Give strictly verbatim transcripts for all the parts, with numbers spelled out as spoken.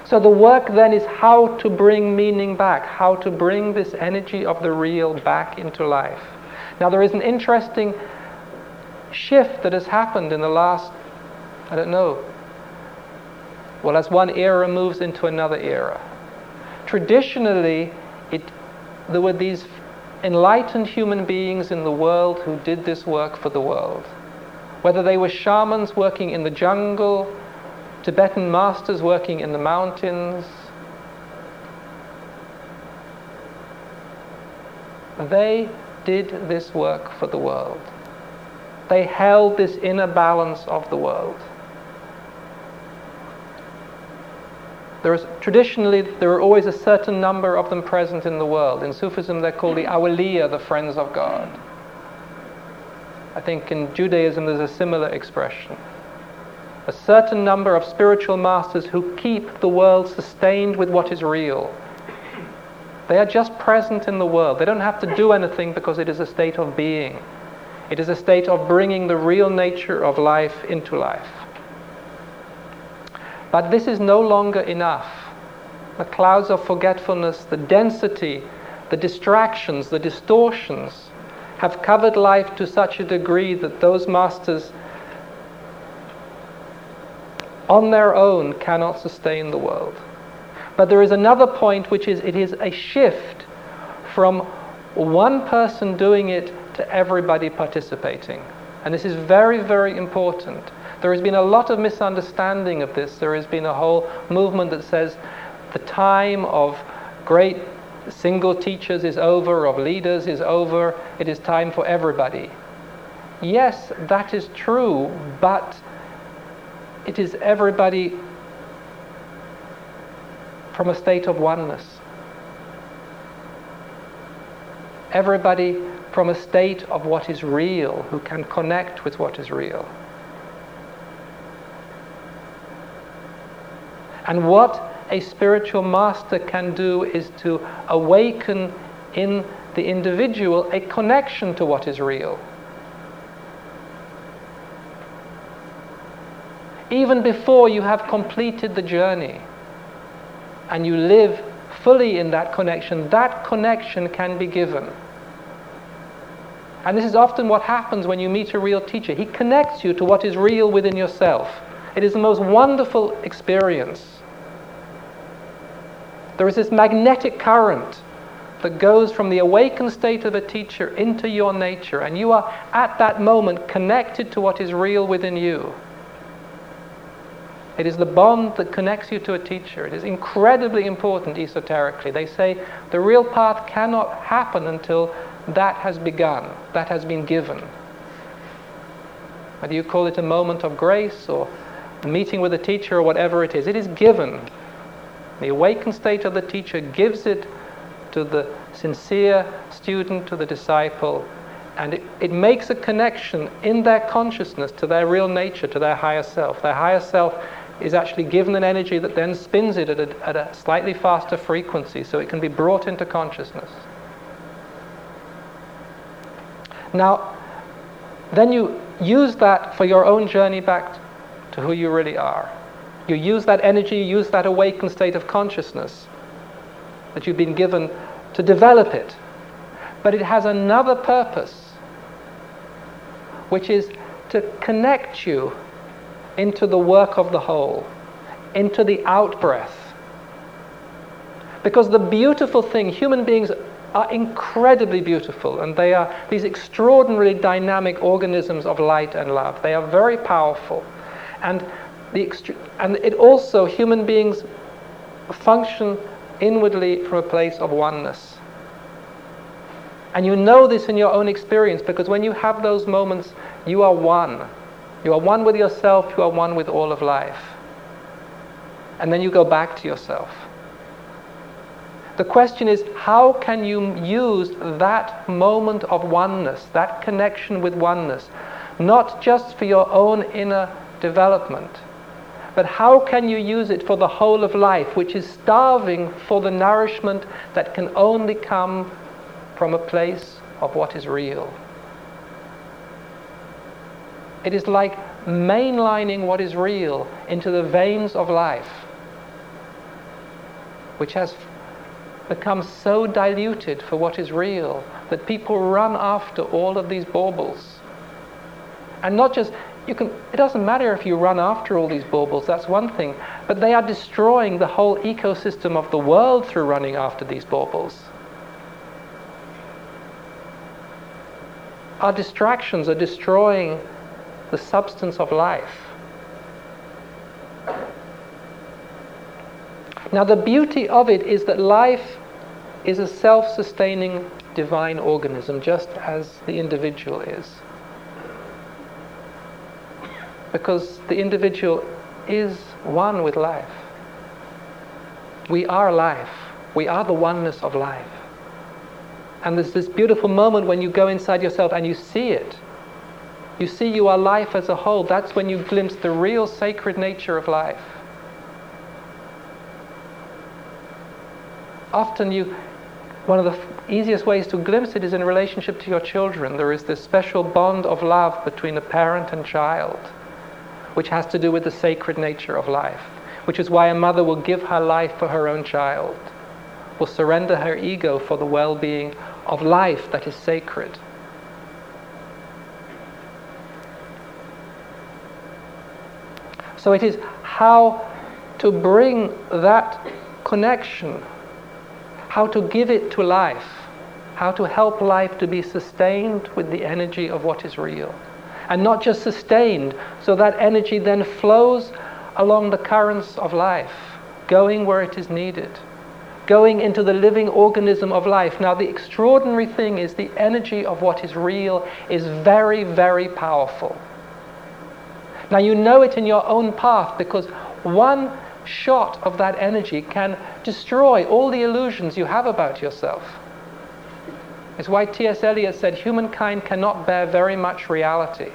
So the work then is how to bring meaning back, how to bring this energy of the real back into life. Now there is an interesting shift that has happened in the last, I don't know, well, as one era moves into another era. Traditionally, it, there were these enlightened human beings in the world who did this work for the world. Whether they were shamans working in the jungle, Tibetan masters working in the mountains, they did this work for the world. They held this inner balance of the world. There is, traditionally, there are always a certain number of them present in the world. In Sufism, they're called the awliya, the friends of God. I think in Judaism, there's a similar expression. A certain number of spiritual masters who keep the world sustained with what is real. They are just present in the world. They don't have to do anything because it is a state of being. It is a state of bringing the real nature of life into life. But this is no longer enough. The clouds of forgetfulness, the density, the distractions, the distortions have covered life to such a degree that those masters on their own cannot sustain the world. But there is another point, which is it is a shift from one person doing it to everybody participating. And this is very, very important. There has been a lot of misunderstanding of this. There has been a whole movement that says the time of great single teachers is over, of leaders is over, it is time for everybody. Yes, that is true, but it is everybody from a state of oneness. Everybody from a state of what is real, who can connect with what is real. And what a spiritual master can do is to awaken in the individual a connection to what is real. Even before you have completed the journey and you live fully in that connection, that connection can be given. And this is often what happens when you meet a real teacher. He connects you to what is real within yourself. It is the most wonderful experience. There is this magnetic current that goes from the awakened state of a teacher into your nature, and you are at that moment connected to what is real within you. It is the bond that connects you to a teacher. It is incredibly important esoterically. They say the real path cannot happen until that has begun, that has been given. Whether you call it a moment of grace or a meeting with a teacher or whatever it is, it is given. The awakened state of the teacher gives it to the sincere student, to the disciple, and it, it makes a connection in their consciousness to their real nature, to their higher self. Their higher self is actually given an energy that then spins it at a, at a slightly faster frequency so it can be brought into consciousness. Now, then you use that for your own journey back to who you really are. You use that energy, you use that awakened state of consciousness that you've been given to develop it. But it has another purpose, which is to connect you into the work of the whole, into the out-breath. Because the beautiful thing, human beings are incredibly beautiful, and they are these extraordinarily dynamic organisms of light and love. They are very powerful. And the extre- and it also, human beings function inwardly from a place of oneness. And you know this in your own experience, because when you have those moments, you are one. You are one with yourself, you are one with all of life. And then you go back to yourself. The question is, how can you use that moment of oneness, that connection with oneness, not just for your own inner development, but how can you use it for the whole of life, which is starving for the nourishment that can only come from a place of what is real? It is like mainlining what is real into the veins of life. which has become so diluted for what is real that people run after all of these baubles. And not just, you can, it doesn't matter if you run after all these baubles, that's one thing, but they are destroying the whole ecosystem of the world through running after these baubles. Our distractions are destroying the substance of life. Now the beauty of it is that life is a self-sustaining divine organism, just as the individual is. Because the individual is one with life. We are life. We are the oneness of life. And there's this beautiful moment when you go inside yourself and you see it. You see you are life as a whole. That's when you glimpse the real sacred nature of life. Often you, one of the easiest ways to glimpse it is in relationship to your children. There is this special bond of love between a parent and child, which has to do with the sacred nature of life, which is why a mother will give her life for her own child, will surrender her ego for the well-being of life that is sacred. So it is how to bring that connection, how to give it to life, how to help life to be sustained with the energy of what is real. And not just sustained, so that energy then flows along the currents of life, going where it is needed, going into the living organism of life. Now the extraordinary thing is the energy of what is real is very, very powerful. Now you know it in your own path, because one shot of that energy can destroy all the illusions you have about yourself. It's why T S Eliot said humankind cannot bear very much reality.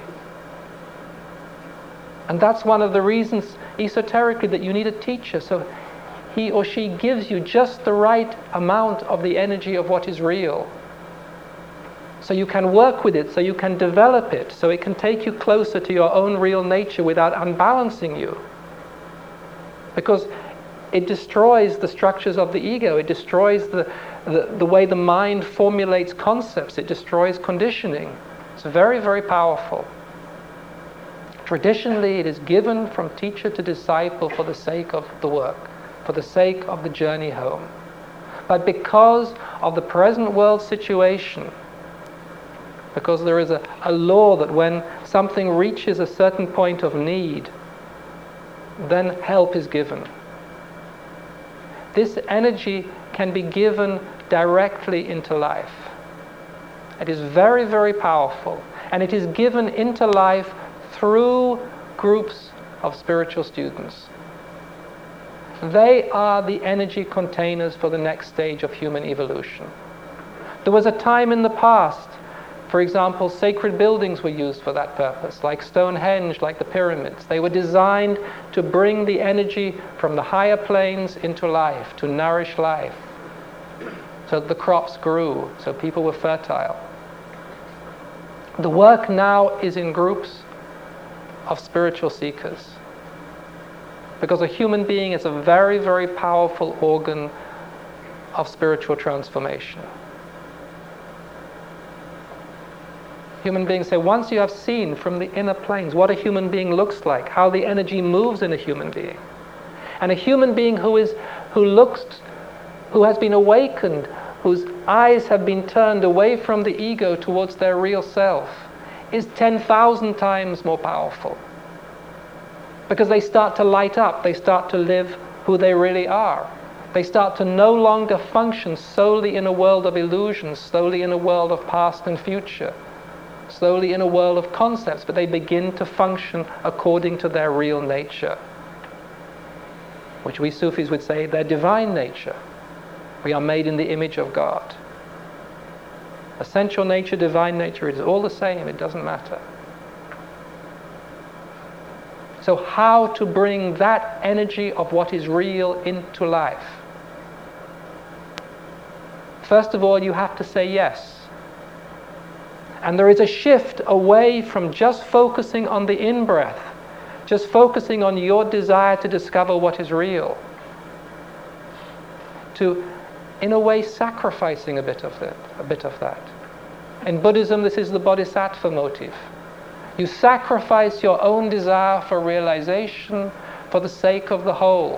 And that's one of the reasons esoterically that you need a teacher, so he or she gives you just the right amount of the energy of what is real. So you can work with it, so you can develop it, so it can take you closer to your own real nature without unbalancing you. Because it destroys the structures of the ego, it destroys the, the, the way the mind formulates concepts, it destroys conditioning. It's very, very powerful. Traditionally, it is given from teacher to disciple for the sake of the work, for the sake of the journey home. But because of the present world situation, because there is a, a law that when something reaches a certain point of need, then help is given. This energy can be given directly into life. It is very, very powerful, and it is given into life through groups of spiritual students. They are the energy containers for the next stage of human evolution. There was a time in the past, for example, sacred buildings were used for that purpose, like Stonehenge, like the pyramids. They were designed to bring the energy from the higher planes into life, to nourish life, so that the crops grew, so people were fertile. The work now is in groups of spiritual seekers, because a human being is a very, very powerful organ of spiritual transformation. Human beings say, once you have seen from the inner planes what a human being looks like, how the energy moves in a human being, and a human being who is, who looks, who has been awakened, whose eyes have been turned away from the ego towards their real self, is ten thousand times more powerful. Because they start to light up, they start to live who they really are. They start to no longer function solely in a world of illusions, solely in a world of past and future, slowly in a world of concepts, but they begin to function according to their real nature, which we Sufis would say their divine nature. We are made in the image of God. Essential nature, divine nature, it is all the same, it doesn't matter. So how to bring that energy of what is real into life? First of all, you have to say yes. And there is a shift away from just focusing on the in-breath, just focusing on your desire to discover what is real. to, in a way, sacrificing a bit of that, a bit of that. In Buddhism, this is the bodhisattva motive. You sacrifice your own desire for realization for the sake of the whole.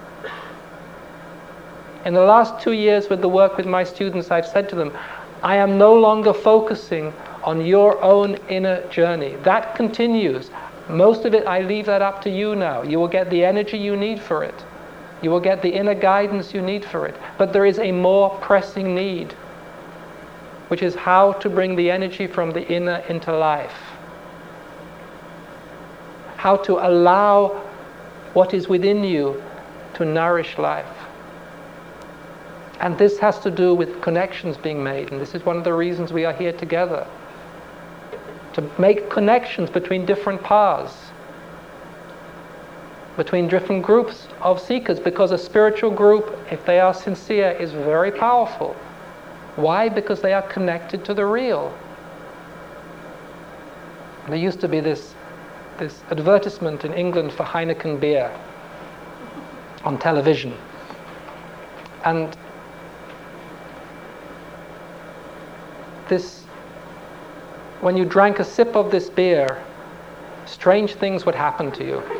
In the last two years with the work with my students, I've said to them, I am no longer focusing on your own inner journey. That continues. Most of it, I leave that up to you now. You will get the energy you need for it. You will get the inner guidance you need for it. But there is a more pressing need, which is how to bring the energy from the inner into life. How to allow what is within you to nourish life. And this has to do with connections being made, and this is one of the reasons we are here together. To make connections between different paths, between different groups of seekers, because a spiritual group, if they are sincere, is very powerful. Why? Because they are connected to the real. There used to be this, this advertisement in England for Heineken beer on television. And this, when you drank a sip of this beer, strange things would happen to you.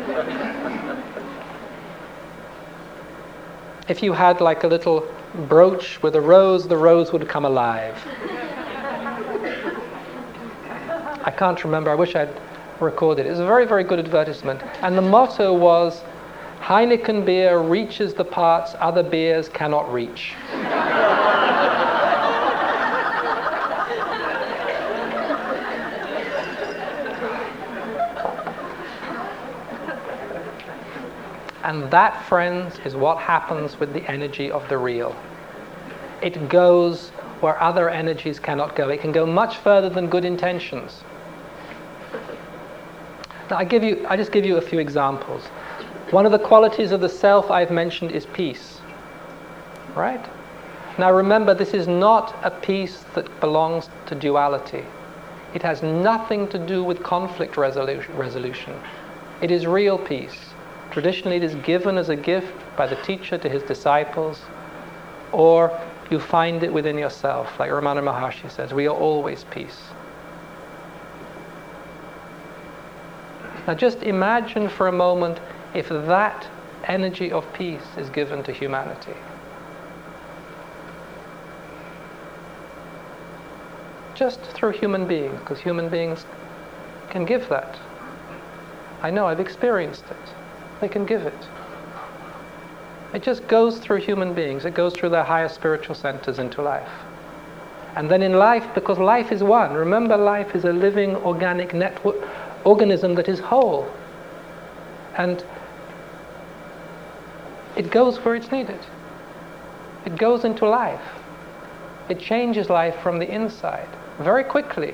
If you had like a little brooch with a rose, the rose would come alive. I can't remember, I wish I'd recorded it. It was a very, very good advertisement. And the motto was, Heineken beer reaches the parts other beers cannot reach. And that, friends, is what happens with the energy of the real. It goes where other energies cannot go. It can go much further than good intentions. Now, I give you, I just give you a few examples. One of the qualities of the self I've mentioned is peace. Right? Now remember, this is not a peace that belongs to duality. It has nothing to do with conflict resolution. It is real peace. Traditionally, it is given as a gift by the teacher to his disciples, or you find it within yourself, like Ramana Maharshi says, we are always peace. Now just imagine for a moment if that energy of peace is given to humanity. Just through human beings, because human beings can give that. I know, I've experienced it. They can give it. It just goes through human beings. It goes through their higher spiritual centers into life. And then in life, because life is one. Remember, life is a living, organic network, organism that is whole. And it goes where it's needed. It goes into life. It changes life from the inside very quickly.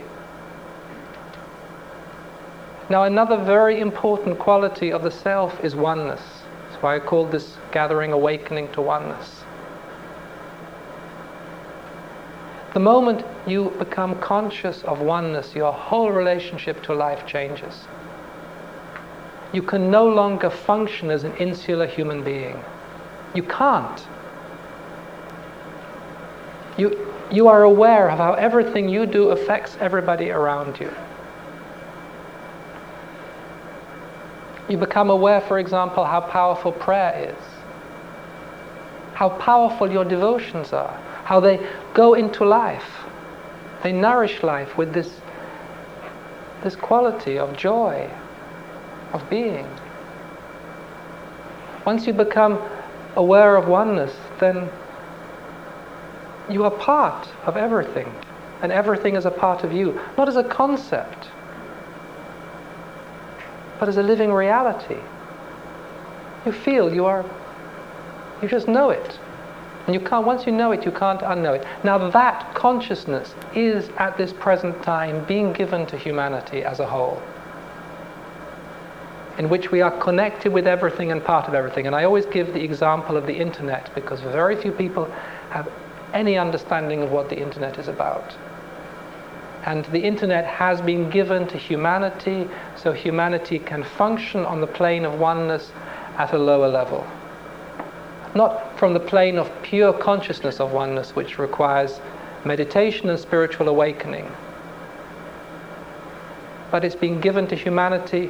Now, another very important quality of the self is oneness. That's why I called this gathering Awakening to Oneness. The moment you become conscious of oneness, your whole relationship to life changes. You can no longer function as an insular human being. You can't. You, you are aware of how everything you do affects everybody around you. You become aware, for example, how powerful prayer is, how powerful your devotions are, how they go into life. They nourish life with this, this quality of joy, of being. Once you become aware of oneness, then you are part of everything, and everything is a part of you, not as a concept, but as a living reality. You feel, you are, you just know it. And you can't, once you know it, you can't unknow it. Now that consciousness is at this present time being given to humanity as a whole, in which we are connected with everything and part of everything. And I always give the example of the internet, because very few people have any understanding of what the internet is about. And the internet has been given to humanity so humanity can function on the plane of oneness at a lower level. not from the plane of pure consciousness of oneness, which requires meditation and spiritual awakening, but it's been given to humanity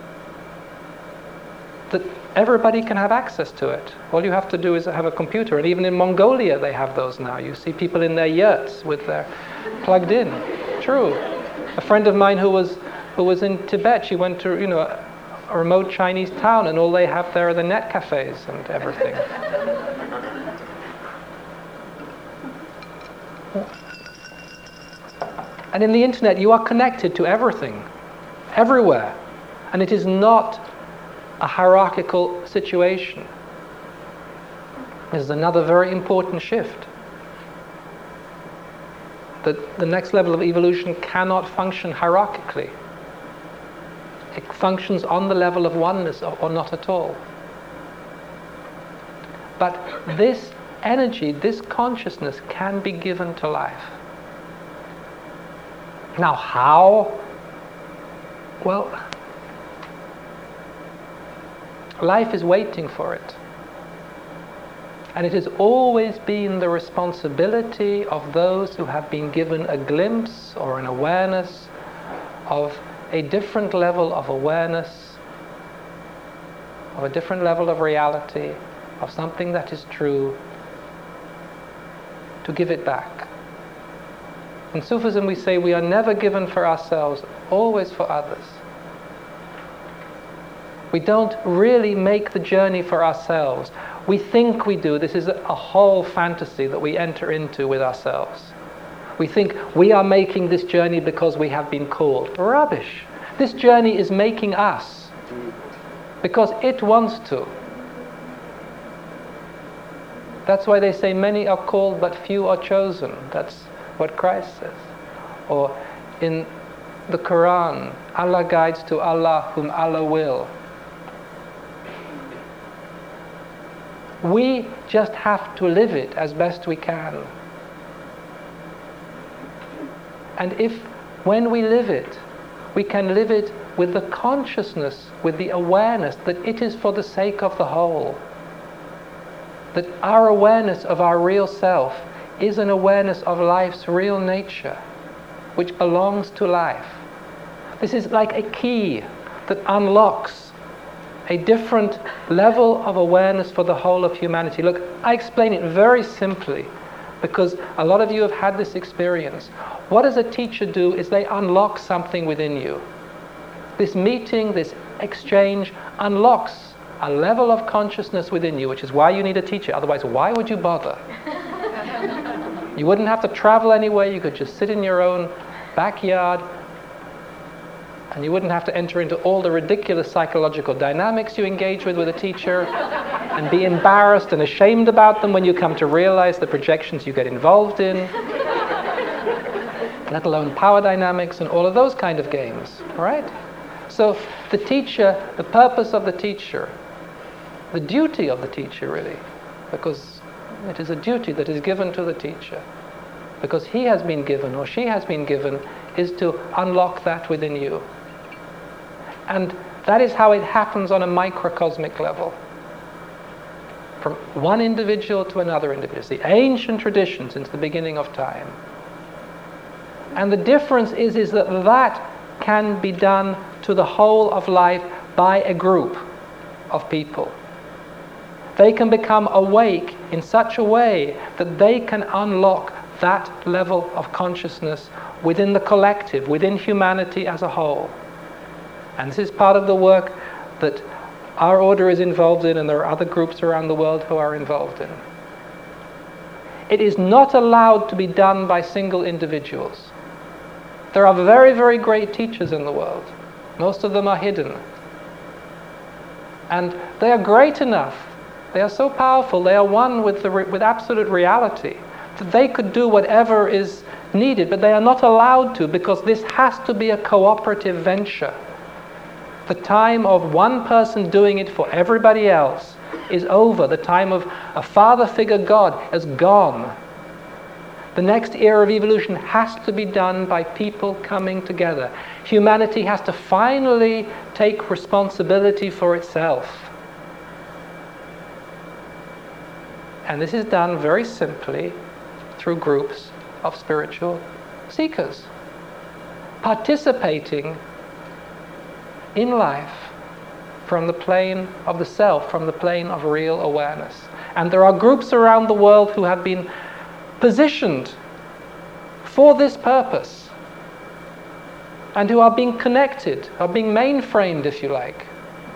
that everybody can have access to it. All you have to do is have a computer, and even in Mongolia they have those now. You see people in their yurts with their plugged in. True. A friend of mine who was who was in Tibet, she went to, you know, a, a remote Chinese town, and all they have there are the net cafes and everything. And in the internet you are connected to everything, everywhere, and it is not a hierarchical situation. This is another very important shift. That the next level of evolution cannot function hierarchically. It functions on the level of oneness or, or not at all. But this energy, this consciousness can be given to life. Now how? Well, life is waiting for it. And it has always been the responsibility of those who have been given a glimpse or an awareness of a different level of awareness, of a different level of reality, of something that is true, to give it back. In Sufism we say we are never given for ourselves, always for others. We don't really make the journey for ourselves. We think we do. This is a whole fantasy that we enter into with ourselves. We think we are making this journey because we have been called. Rubbish. This journey is making us because it wants to. That's why they say many are called but few are chosen. That's what Christ says. Or in the Quran, Allah guides to Allah whom Allah will. We just have to live it as best we can. And if, when we live it, we can live it with the consciousness, with the awareness that it is for the sake of the whole. That our awareness of our real self is an awareness of life's real nature, which belongs to life. This is like a key that unlocks a different level of awareness for the whole of humanity. Look, I explain it very simply because a lot of you have had this experience. What does a teacher do is they unlock something within you. This meeting, this exchange unlocks a level of consciousness within you, which is why you need a teacher. Otherwise, why would you bother? You wouldn't have to travel anywhere. You could just sit in your own backyard, and you wouldn't have to enter into all the ridiculous psychological dynamics you engage with with a teacher and be embarrassed and ashamed about them when you come to realize the projections you get involved in, let alone power dynamics and all of those kind of games, all right? So the teacher, the purpose of the teacher, the duty of the teacher really, because it is a duty that is given to the teacher, because he has been given or she has been given, is to unlock that within you. And that is how it happens on a microcosmic level. From one individual to another individual. It's the ancient tradition since the beginning of time. And the difference is, is that that can be done to the whole of life by a group of people. They can become awake in such a way that they can unlock that level of consciousness within the collective, within humanity as a whole. And this is part of the work that our order is involved in, and there are other groups around the world who are involved in. It is not allowed to be done by single individuals. There are very, very great teachers in the world. Most of them are hidden. And they are great enough. They are so powerful. They are one with the re- with absolute reality that they could do whatever is needed, but they are not allowed to, because this has to be a cooperative venture. The time of one person doing it for everybody else is over. The time of a father figure God is gone. The next era of evolution has to be done by people coming together. Humanity has to finally take responsibility for itself. And this is done very simply through groups of spiritual seekers, participating in life from the plane of the self, from the plane of real awareness. And there are groups around the world who have been positioned for this purpose, and who are being connected, are being mainframed, if you like.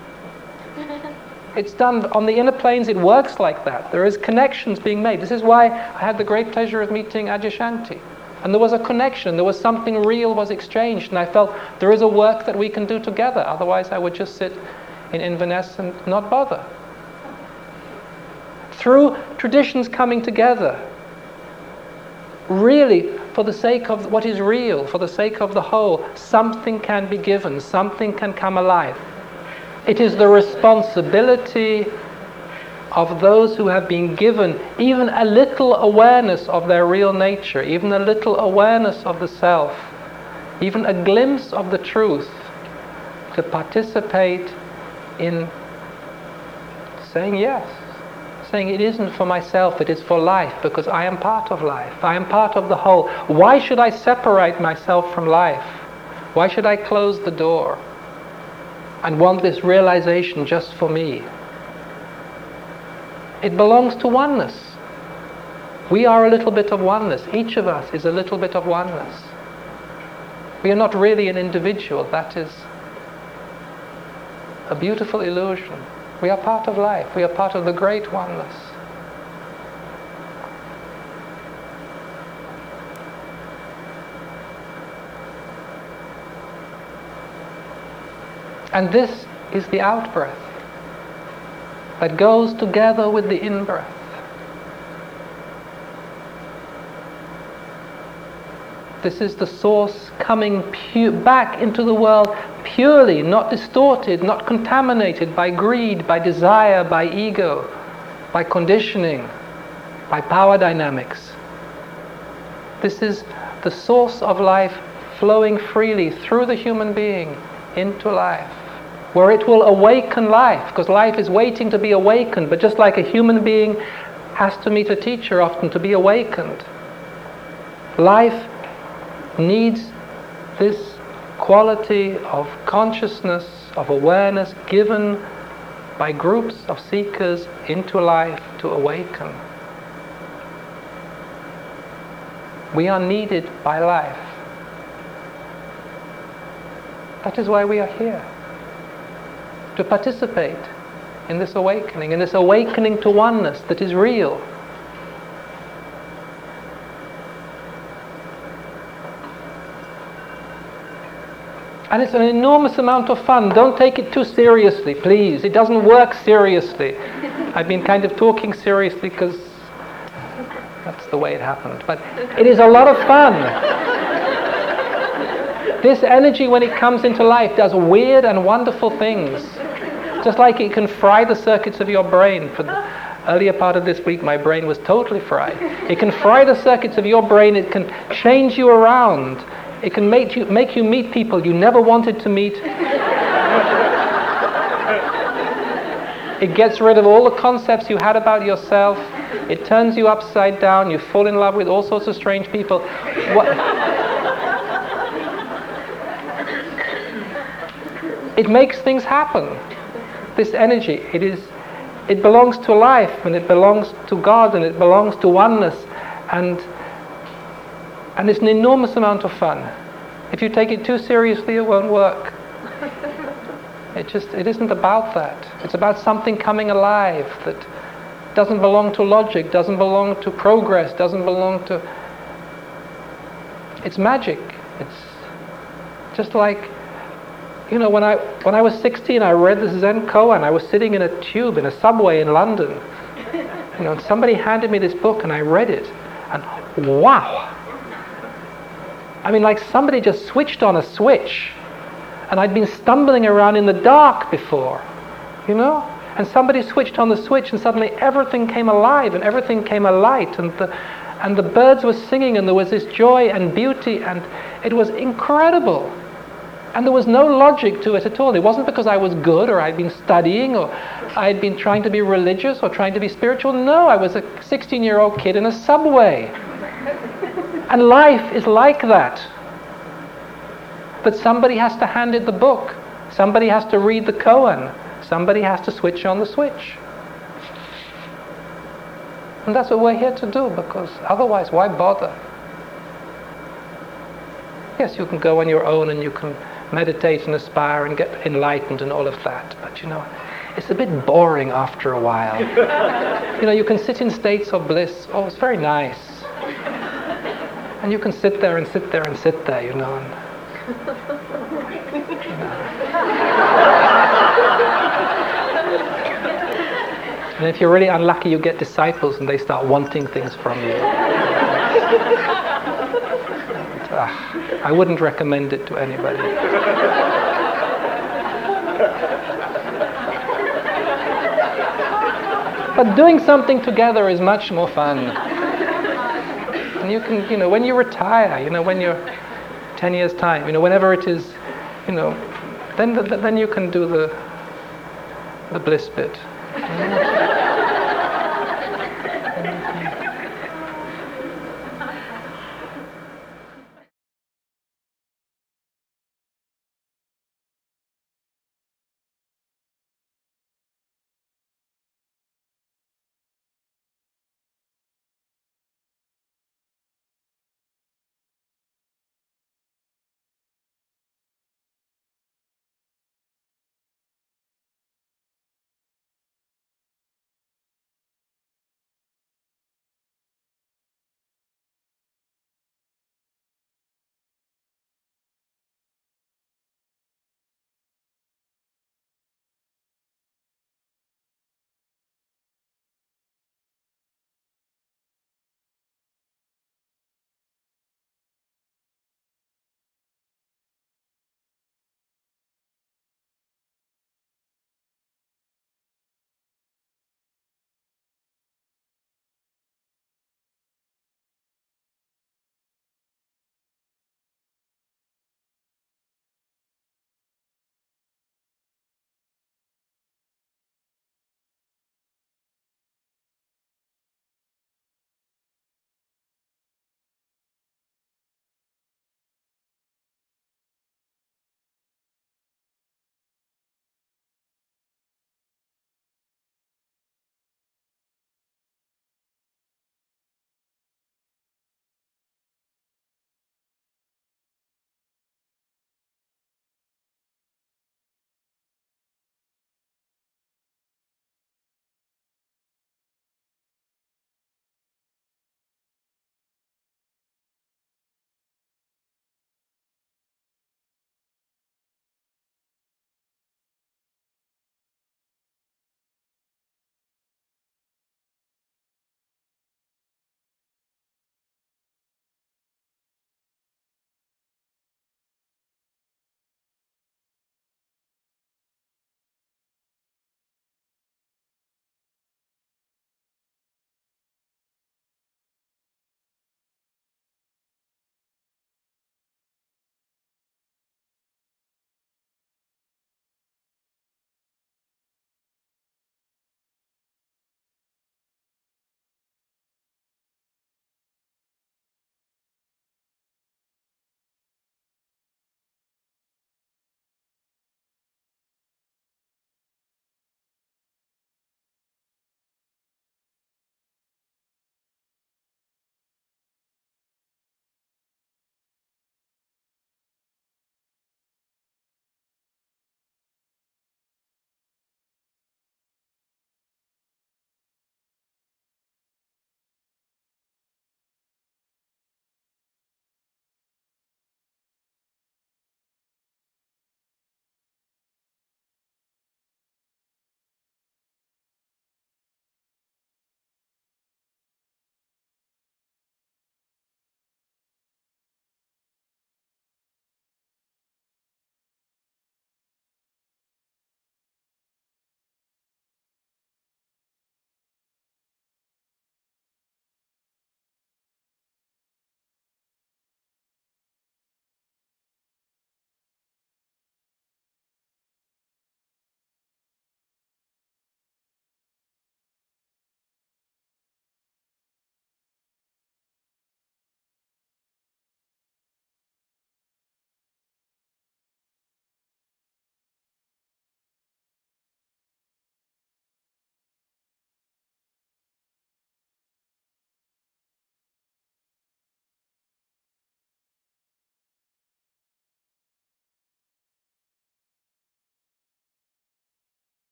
It's done on the inner planes, it works like that. There is connections being made. This is why I had the great pleasure of meeting Adyashanti. And there was a connection, there was something real was exchanged, and I felt there is a work that we can do together, otherwise I would just sit in Inverness and not bother. Through traditions coming together, really, for the sake of what is real, for the sake of the whole, something can be given, something can come alive. It is the responsibility of those who have been given even a little awareness of their real nature, even a little awareness of the self, even a glimpse of the truth, to participate in saying yes. Saying it isn't for myself, it is for life, because I am part of life. I am part of the whole. Why should I separate myself from life? Why should I close the door and want this realization just for me? It belongs to oneness. We are a little bit of oneness. Each of us is a little bit of oneness. We are not really an individual. That is a beautiful illusion. We are part of life. We are part of the great oneness. And this is the out-breath that goes together with the in-breath. This is the source coming pu- back into the world purely, not distorted, not contaminated by greed, by desire, by ego, by conditioning, by power dynamics. This is the source of life flowing freely through the human being into life, where it will awaken life, because life is waiting to be awakened, but just like a human being has to meet a teacher often to be awakened, life needs this quality of consciousness, of awareness given by groups of seekers into life to awaken. We are needed by life. That is why we are here. To participate in this awakening, in this awakening to oneness that is real. And it's an enormous amount of fun. Don't take it too seriously, please. It doesn't work seriously. I've been kind of talking seriously because that's the way it happened. But it is a lot of fun. This energy, when it comes into life, does weird and wonderful things. Just like it can fry the circuits of your brain. For the earlier part of this week, my brain was totally fried. It can fry the circuits of your brain. It can change you around. It can make you make you meet people you never wanted to meet. It gets rid of all the concepts you had about yourself. It turns you upside down. You fall in love with all sorts of strange people. What? It makes things happen. This energy, it is, it belongs to life, and it belongs to God, and it belongs to oneness, and and it's an enormous amount of fun. If you take it too seriously, it won't work. It just, it isn't about that. It's about something coming alive that doesn't belong to logic, doesn't belong to progress, doesn't belong to... It's magic. It's just like, you know, when I when I was sixteen, I read the Zen koan. I was sitting in a tube in a subway in London. You know, and somebody handed me this book, and I read it, and wow! I mean, like somebody just switched on a switch, and I'd been stumbling around in the dark before, you know, and somebody switched on the switch, and suddenly everything came alive, and everything came alight, and the and the birds were singing, and there was this joy and beauty, and it was incredible. And there was no logic to it at all. It wasn't because I was good or I'd been studying or I'd been trying to be religious or trying to be spiritual. No, I was a sixteen-year-old kid in a subway. And life is like that. But somebody has to hand it the book. Somebody has to read the koan. Somebody has to switch on the switch. And that's what we're here to do, because otherwise, why bother? Yes, you can go on your own and you can meditate and aspire and get enlightened and all of that. But you know, it's a bit boring after a while. You know, you can sit in states of bliss. Oh, it's very nice. And you can sit there and sit there and sit there, you know. And, you know. And if you're really unlucky, you get disciples and they start wanting things from you. Uh, I wouldn't recommend it to anybody. But doing something together is much more fun. And you can, you know, when you retire, you know, when you're ten years' time, you know, whenever it is, you know, then then you can do the the bliss bit.